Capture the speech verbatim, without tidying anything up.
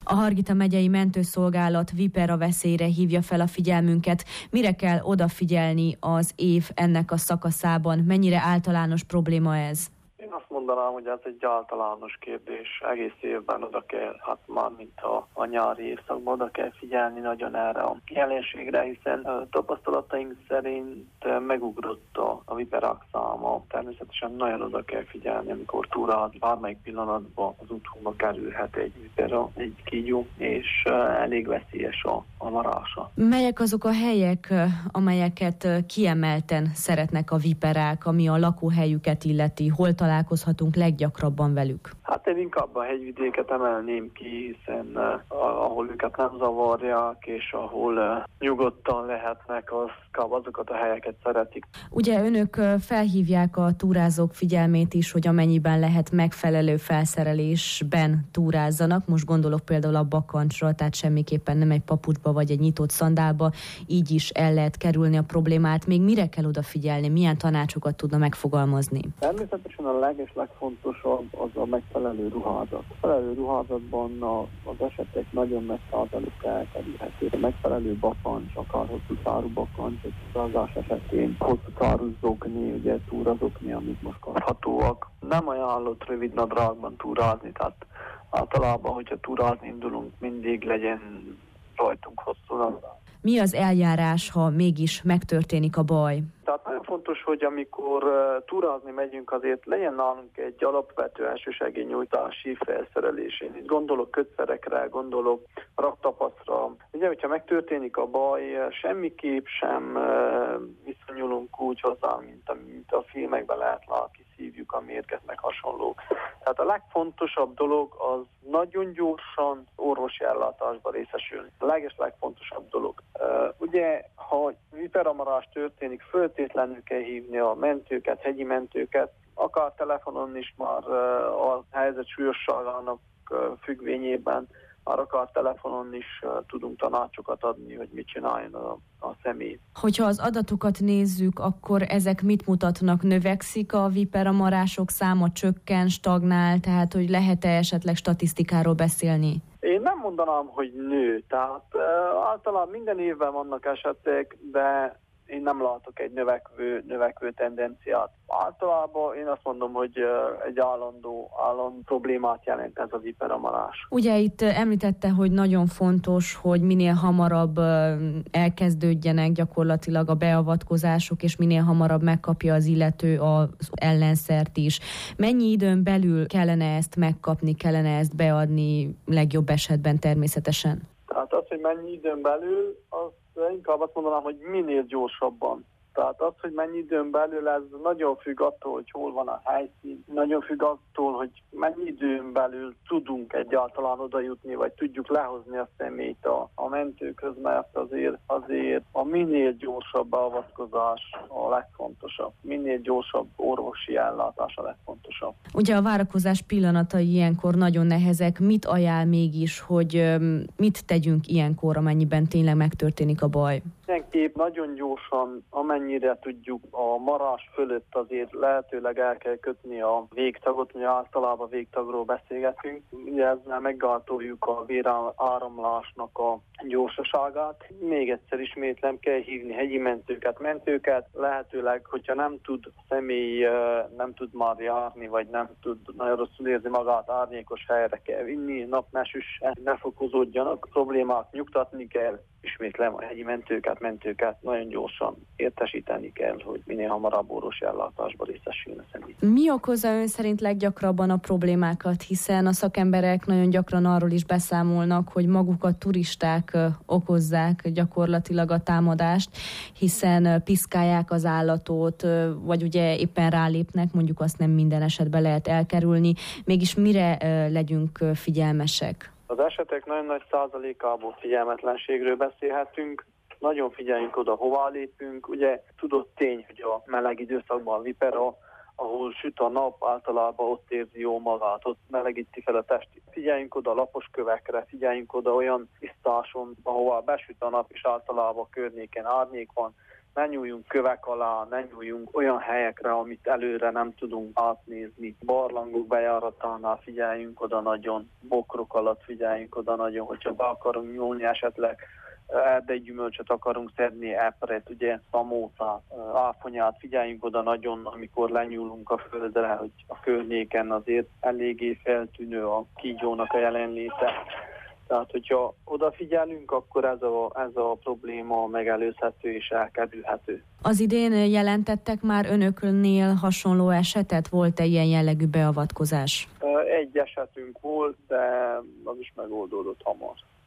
A Hargita megyei mentőszolgálat vipera veszélyre hívja fel a figyelmünket. Mire kell odafigyelni az év ennek a szakaszában? Mennyire általános probléma ez? Én azt mondanám, hogy ez egy általános kérdés. Egész évben oda kell, hát már mint a, a nyári évszakban oda kell figyelni nagyon erre a jelenségre, hiszen a tapasztalataink szerint megugrott a, a viperák száma. Természetesen nagyon oda kell figyelni, amikor túrál, bármelyik pillanatban az úthunkba kerülhet egy vipera, egy kígyó, és elég veszélyes a, a marása. Melyek azok a helyek, amelyeket kiemelten szeretnek a viperák, ami a lakóhelyüket illeti? Hol találkozhatunk leggyakrabban velük? Hát én inkább a hegyvidéket emelném ki, hiszen uh, ahol őket nem zavarják, és ahol uh, nyugodtan lehetnek, az, azokat a helyeket szeretik. Ugye önök felhívják a túrázók figyelmét is, hogy amennyiben lehet megfelelő felszerelésben túrázzanak. Most gondolok például a bakancsra, tehát semmiképpen nem egy papucsba vagy egy nyitott szandálba, így is el lehet kerülni a problémát. Még mire kell odafigyelni? Milyen tanácsokat tudna megfogalmazni? Természetesen a leges legfontosabb az a megfelelő ruházat. A megfelelő ruházatban a, az esetek nagyon nagy százaléka elkerülhető. A megfelelő bakancs, akár hosszú szárú bakancs, egy túrázás esetén hosszú szárú zokni, ugye túrazokni, amik most kaphatóak. Nem ajánlott rövid nadrágban túrázni, tehát általában, hogyha túrázni indulunk, mindig legyen rajtunk hosszú nadrág. Mi az eljárás, ha mégis megtörténik a baj? Tehát nagyon fontos, hogy amikor uh, túrázni megyünk, azért legyen nálunk egy alapvető elsősegélynyújtási felszerelés. Én itt gondolok kötszerekre, gondolok raktapaszra. Ugye, hogyha megtörténik a baj, semmiképp sem uh, viszonyulunk úgy hozzá, mint, mint a filmekben lehet látni, kiszívjuk a mérget, meg hasonlók. Tehát a legfontosabb dolog az nagyon gyorsan orvosi ellátásba részesülni. A leges legfontosabb dolog. Uh, ugye, ha viperamarás történik, föltétlenül kell hívni a mentőket, hegyi mentőket, akár telefonon is már uh, a helyzet súlyosságának uh, függvényében, már akár telefonon is uh, tudunk tanácsokat adni, hogy mit csináljon a, a személy. Hogyha az adatokat nézzük, akkor ezek mit mutatnak? Növekszik a viperamarások száma, csökken, stagnál, tehát hogy lehet-e esetleg statisztikáról beszélni? Én nem mondanám, hogy nő, tehát uh, általában minden évben vannak esetek, de én nem látok egy növekvő, növekvő tendenciát. Általában én azt mondom, hogy egy állandó, állandó problémát jelent ez a viperamarás. Ugye itt említette, hogy nagyon fontos, hogy minél hamarabb elkezdődjenek gyakorlatilag a beavatkozások, és minél hamarabb megkapja az illető az ellenszert is. Mennyi időn belül kellene ezt megkapni, kellene ezt beadni, legjobb esetben természetesen? Tehát az, hogy mennyi időn belül, az inkább azt mondanám, hogy minél gyorsabban. Tehát az, hogy mennyi időn belül, ez nagyon függ attól, hogy hol van a helyszín, nagyon függ attól, hogy mennyi időn belül tudunk egyáltalán oda jutni, vagy tudjuk lehozni a személyt a, a mentőkhöz, mert azért, azért a minél gyorsabb beavatkozás a legfontosabb. Minél gyorsabb orvosi ellátás a legfontosabb. Ugye a várakozás pillanatai ilyenkor nagyon nehezek. Mit ajánl mégis, hogy mit tegyünk ilyenkor, amennyiben tényleg megtörténik a baj? Mindenképp nagyon gyorsan, amennyire tudjuk, a marás fölött azért lehetőleg el kell kötni a végtagot, mi általában végtagról beszélgetünk. Ugye ezzel meggátoljuk a véráramlásnak a gyorsaságát. Még egyszer ismétlem, kell hívni hegyi mentőket, mentőket. Lehetőleg, hogyha nem tud a személy, nem tud már járni, vagy nem tud nagyon rosszul érzi magát, árnyékos helyre kell vinni, napnesűs, ne fokozódjanak, problémák nyugtatni kell. Ismétlem, a hegyi mentőket, mentőket nagyon gyorsan értesíteni kell, hogy minél hamarabb orvosi ellátásba részesüljön a személy. Mi okozza ön szerint leggyakrabban a problémákat, hiszen a szakemberek nagyon gyakran arról is beszámolnak, hogy maguk a turisták okozzák gyakorlatilag a támadást, hiszen piszkálják az állatot, vagy ugye éppen rálépnek, mondjuk azt nem minden esetben lehet elkerülni. Mégis mire legyünk figyelmesek? Az esetek nagyon nagy százalékából figyelmetlenségről beszélhetünk. Nagyon figyeljünk oda, hová lépünk. Ugye tudott tény, hogy a meleg időszakban a vipera, ahol süt a nap, általában ott érzi jó magát, ott melegíti fel a testét. Figyeljünk oda a lapos kövekre, figyeljünk oda olyan tisztáson, ahová besüt a nap, és általában a környéken árnyék van. ne nyúljunk kövek alá, ne nyúljunk olyan helyekre, amit előre nem tudunk átnézni. Barlangok bejáratánál figyeljünk oda nagyon, bokrok alatt figyeljünk oda nagyon, hogyha be akarunk nyúlni esetleg, erdei gyümölcsöt akarunk szedni, epret, ugye szamócát, áfonyát, figyeljünk oda nagyon, amikor lenyúlunk a földre, hogy a környéken azért eléggé feltűnő a kígyónak a jelenléte. Tehát, hogyha odafigyelünk, akkor ez a, ez a probléma megelőzhető és elkerülhető. Az idén jelentettek már önöknél hasonló esetet? Volt-e ilyen jellegű beavatkozás? Egy esetünk volt, de az is megoldódott hamar.